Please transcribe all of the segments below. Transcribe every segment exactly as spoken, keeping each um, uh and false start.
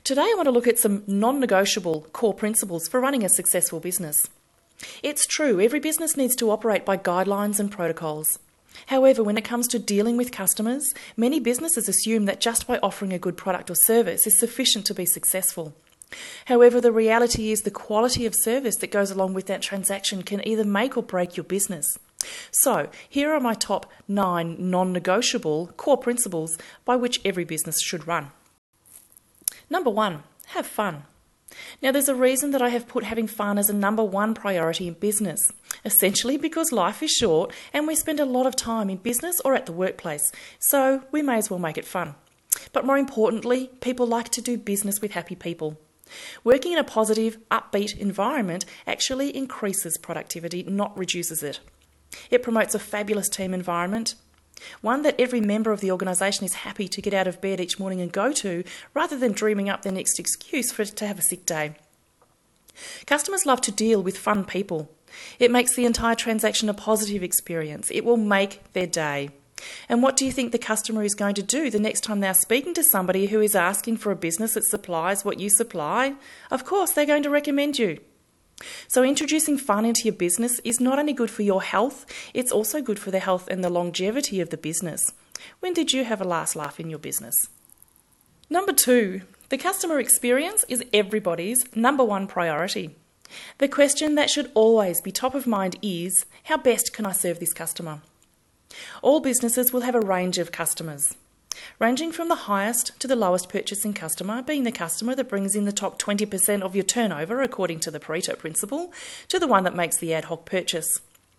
Today I want to look at some non-negotiable core principles for running a successful business. It's true, every business needs to operate by guidelines and protocols. However, when it comes to dealing with customers, many businesses assume that just by offering a good product or service is sufficient to be successful. However, the reality is the quality of service that goes along with that transaction can either make or break your business. So, here are my top nine non-negotiable core principles by which every business should run. Number one, have fun. Now, there's a reason that I have put having fun as a number one priority in business, essentially because life is short and we spend a lot of time in business or at the workplace, so we may as well make it fun. But more importantly, people like to do business with happy people. Working in a positive, upbeat environment actually increases productivity, not reduces it. It promotes a fabulous team environment, one that every member of the organisation is happy to get out of bed each morning and go to, rather than dreaming up their next excuse for to have a sick day. Customers love to deal with fun people. It makes the entire transaction a positive experience. It will make their day. And what do you think the customer is going to do the next time they're speaking to somebody who is asking for a business that supplies what you supply? Of course, they're going to recommend you. So introducing fun into your business is not only good for your health, it's also good for the health and the longevity of the business. When did you have a last laugh in your business? Number two, the customer experience is everybody's number one priority. The question that should always be top of mind is, how best can I serve this customer? All businesses will have a range of customers, ranging from the highest to the lowest purchasing customer, being the customer that brings in the top twenty percent of your turnover according to the Pareto principle, to the one that makes the ad hoc purchase.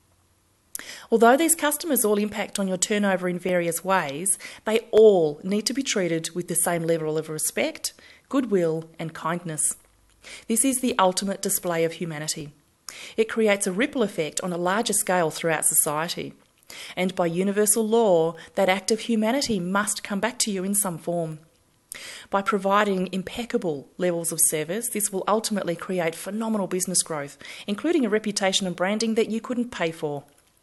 Although these customers all impact on your turnover in various ways, they all need to be treated with the same level of respect, goodwill and kindness. This is the ultimate display of humanity. It creates a ripple effect on a larger scale throughout society. And by universal law, that act of humanity must come back to you in some form. By providing impeccable levels of service, this will ultimately create phenomenal business growth, including a reputation and branding that you couldn't pay for.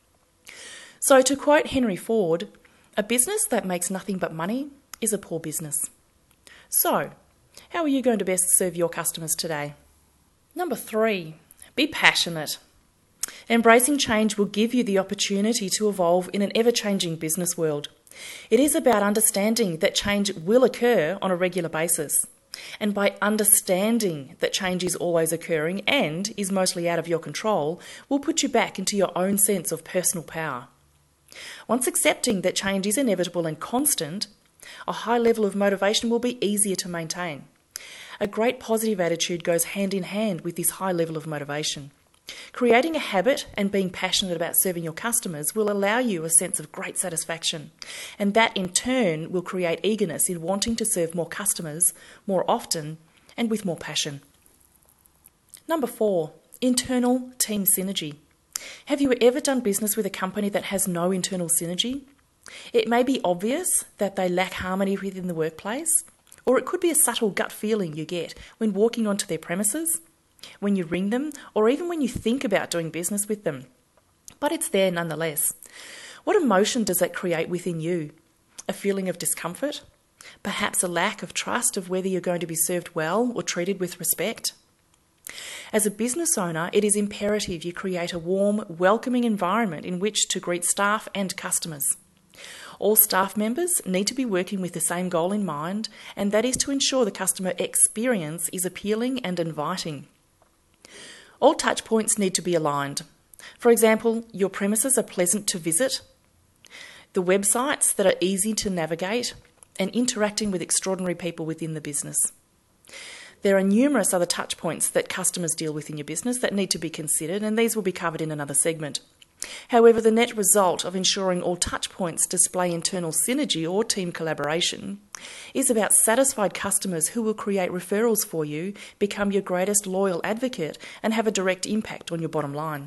So to quote Henry Ford, a business that makes nothing but money is a poor business. So, how are you going to best serve your customers today? Number three, be passionate. Embracing change will give you the opportunity to evolve in an ever-changing business world. It is about understanding that change will occur on a regular basis. And by understanding that change is always occurring and is mostly out of your control, will put you back into your own sense of personal power. Once accepting that change is inevitable and constant, a high level of motivation will be easier to maintain. A great positive attitude goes hand in hand with this high level of motivation. Creating a habit and being passionate about serving your customers will allow you a sense of great satisfaction, and that in turn will create eagerness in wanting to serve more customers more often and with more passion. Number four, internal team synergy. Have you ever done business with a company that has no internal synergy? It may be obvious that they lack harmony within the workplace, or it could be a subtle gut feeling you get when walking onto their premises, when you ring them, or even when you think about doing business with them. But it's there nonetheless. What emotion does that create within you? A feeling of discomfort? Perhaps a lack of trust of whether you're going to be served well or treated with respect? As a business owner, it is imperative you create a warm, welcoming environment in which to greet staff and customers. All staff members need to be working with the same goal in mind, and that is to ensure the customer experience is appealing and inviting. All touch points need to be aligned. For example, your premises are pleasant to visit, the websites that are easy to navigate, and interacting with extraordinary people within the business. There are numerous other touch points that customers deal with in your business that need to be considered, and these will be covered in another segment. However, the net result of ensuring all touch points display internal synergy or team collaboration is about satisfied customers who will create referrals for you, become your greatest loyal advocate, and have a direct impact on your bottom line.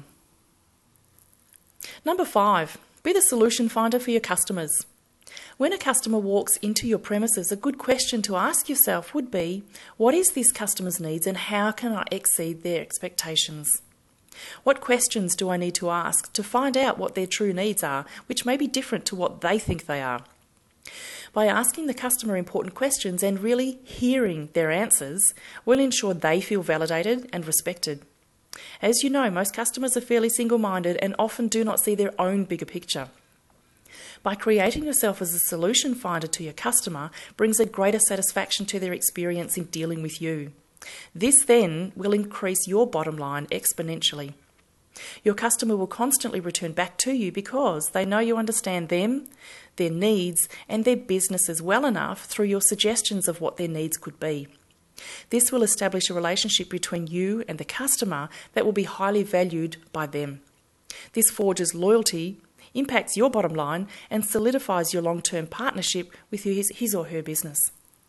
Number five, be the solution finder for your customers. When a customer walks into your premises, a good question to ask yourself would be, what is this customer's needs and how can I exceed their expectations? What questions do I need to ask to find out what their true needs are, which may be different to what they think they are? By asking the customer important questions and really hearing their answers will ensure they feel validated and respected. As you know, most customers are fairly single-minded and often do not see their own bigger picture. By creating yourself as a solution finder to your customer brings a greater satisfaction to their experience in dealing with you. This then will increase your bottom line exponentially. Your customer will constantly return back to you because they know you understand them, their needs, and their businesses well enough through your suggestions of what their needs could be. This will establish a relationship between you and the customer that will be highly valued by them. This forges loyalty, impacts your bottom line, and solidifies your long-term partnership with his, his or her business.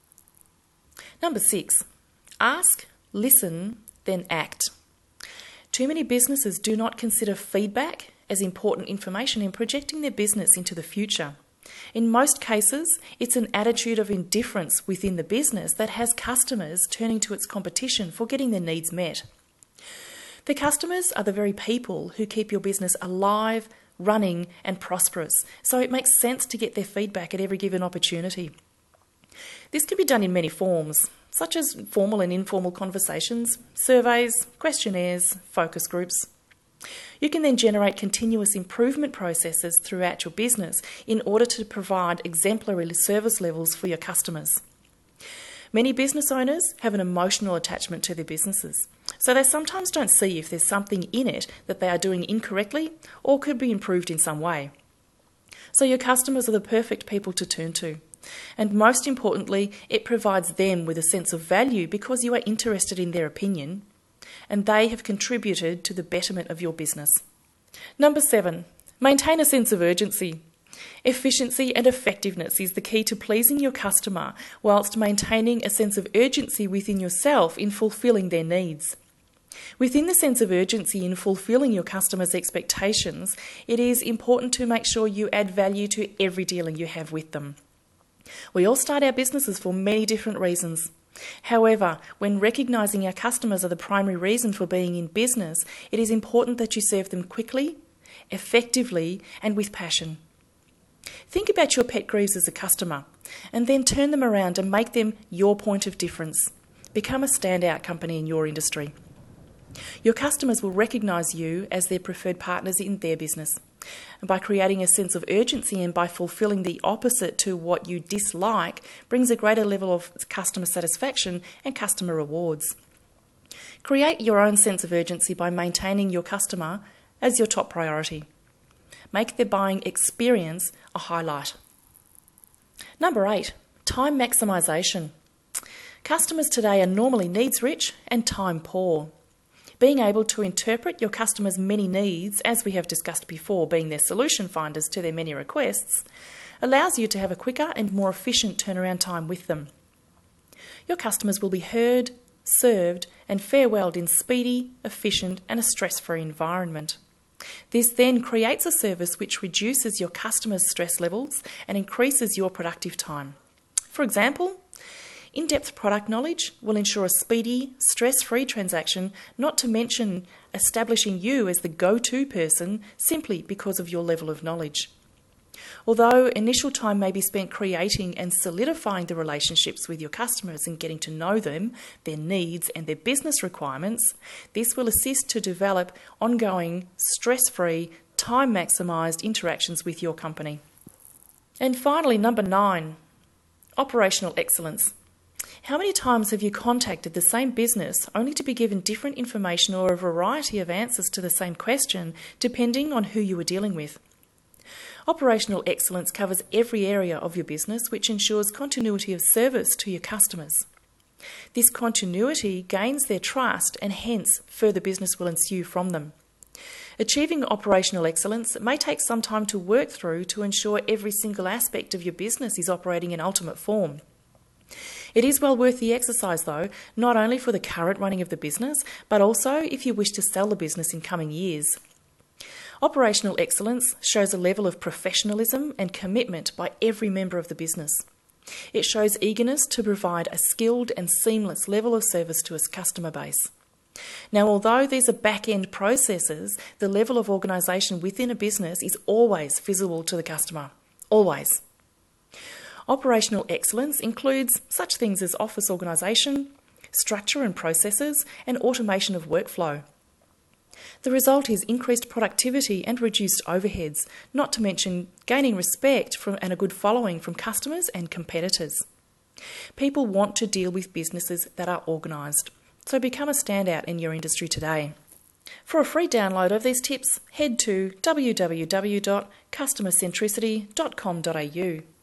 Number six, ask, listen, then act. Too many businesses do not consider feedback as important information in projecting their business into the future. In most cases, it's an attitude of indifference within the business that has customers turning to its competition for getting their needs met. The customers are the very people who keep your business alive, running, and prosperous, so it makes sense to get their feedback at every given opportunity. This can be done in many forms, such as formal and informal conversations, surveys, questionnaires, focus groups. You can then generate continuous improvement processes throughout your business in order to provide exemplary service levels for your customers. Many business owners have an emotional attachment to their businesses, so they sometimes don't see if there's something in it that they are doing incorrectly or could be improved in some way. So your customers are the perfect people to turn to. And most importantly, it provides them with a sense of value because you are interested in their opinion and they have contributed to the betterment of your business. Number seven, maintain a sense of urgency. Efficiency and effectiveness is the key to pleasing your customer whilst maintaining a sense of urgency within yourself in fulfilling their needs. Within the sense of urgency in fulfilling your customers' expectations, it is important to make sure you add value to every dealing you have with them. We all start our businesses for many different reasons. However, when recognising our customers are the primary reason for being in business, it is important that you serve them quickly, effectively, and with passion. Think about your pet grieves as a customer, and then turn them around and make them your point of difference. Become a standout company in your industry. Your customers will recognise you as their preferred partners in their business. And by creating a sense of urgency and by fulfilling the opposite to what you dislike brings a greater level of customer satisfaction and customer rewards. Create your own sense of urgency by maintaining your customer as your top priority. Make their buying experience a highlight. Number eight, time maximisation. Customers today are normally needs-rich and time-poor. Being able to interpret your customers' many needs, as we have discussed before, being their solution finders to their many requests, allows you to have a quicker and more efficient turnaround time with them. Your customers will be heard, served, and farewelled in speedy, efficient, and a stress-free environment. This then creates a service which reduces your customers' stress levels and increases your productive time. For example, in-depth product knowledge will ensure a speedy, stress-free transaction, not to mention establishing you as the go-to person simply because of your level of knowledge. Although initial time may be spent creating and solidifying the relationships with your customers and getting to know them, their needs and their business requirements, this will assist to develop ongoing, stress-free, time-maximised interactions with your company. And finally, number nine, operational excellence. How many times have you contacted the same business only to be given different information or a variety of answers to the same question, depending on who you were dealing with? Operational excellence covers every area of your business, which ensures continuity of service to your customers. This continuity gains their trust and hence further business will ensue from them. Achieving operational excellence may take some time to work through to ensure every single aspect of your business is operating in ultimate form. It is well worth the exercise though, not only for the current running of the business, but also if you wish to sell the business in coming years. Operational excellence shows a level of professionalism and commitment by every member of the business. It shows eagerness to provide a skilled and seamless level of service to its customer base. Now, although these are back-end processes, the level of organisation within a business is always visible to the customer. Always. Operational excellence includes such things as office organisation, structure and processes, and automation of workflow. The result is increased productivity and reduced overheads, not to mention gaining respect from and a good following from customers and competitors. People want to deal with businesses that are organised, so become a standout in your industry today. For a free download of these tips, head to w w w dot customer centricity dot com dot a u.